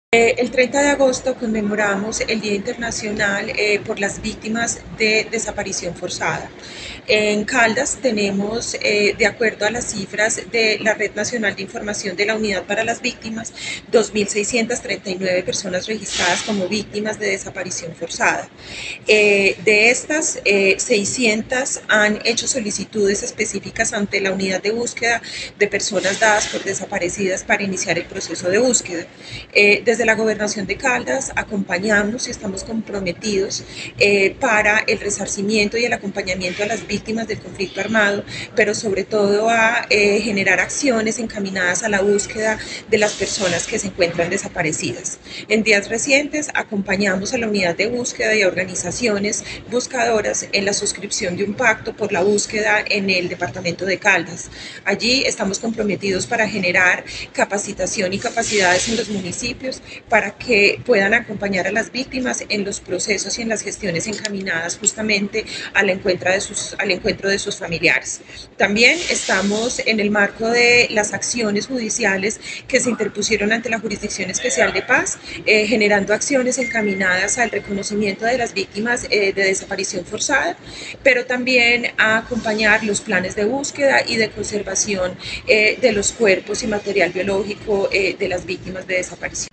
El 30 de agosto conmemoramos el Día Internacional por las Víctimas de Desaparición Forzada. En Caldas tenemos, de acuerdo a las cifras de la Red Nacional de Información de la Unidad para las Víctimas, 2.639 personas registradas como víctimas de desaparición forzada. De estas, 600 han hecho solicitudes específicas ante la unidad de búsqueda de personas dadas por desaparecidas para iniciar el proceso de búsqueda. Desde la Gobernación de Caldas acompañamos y estamos comprometidos para el resarcimiento y el acompañamiento a las víctimas del conflicto armado, pero sobre todo a generar acciones encaminadas a la búsqueda de las personas que se encuentran desaparecidas. En días recientes acompañamos a la unidad de búsqueda y a organizaciones buscadoras en la suscripción de un pacto por la búsqueda en el departamento de Caldas. Allí estamos comprometidos para generar capacitación y capacidades en los municipios para que puedan acompañar a las víctimas en los procesos y en las gestiones encaminadas justamente al encuentro de sus familiares. También estamos en el marco de las acciones judiciales que se interpusieron ante la Jurisdicción Especial de Paz, generando acciones encaminadas al reconocimiento de las víctimas de desaparición forzada, pero también a acompañar los planes de búsqueda y de conservación de los cuerpos y material biológico de las víctimas de desaparición.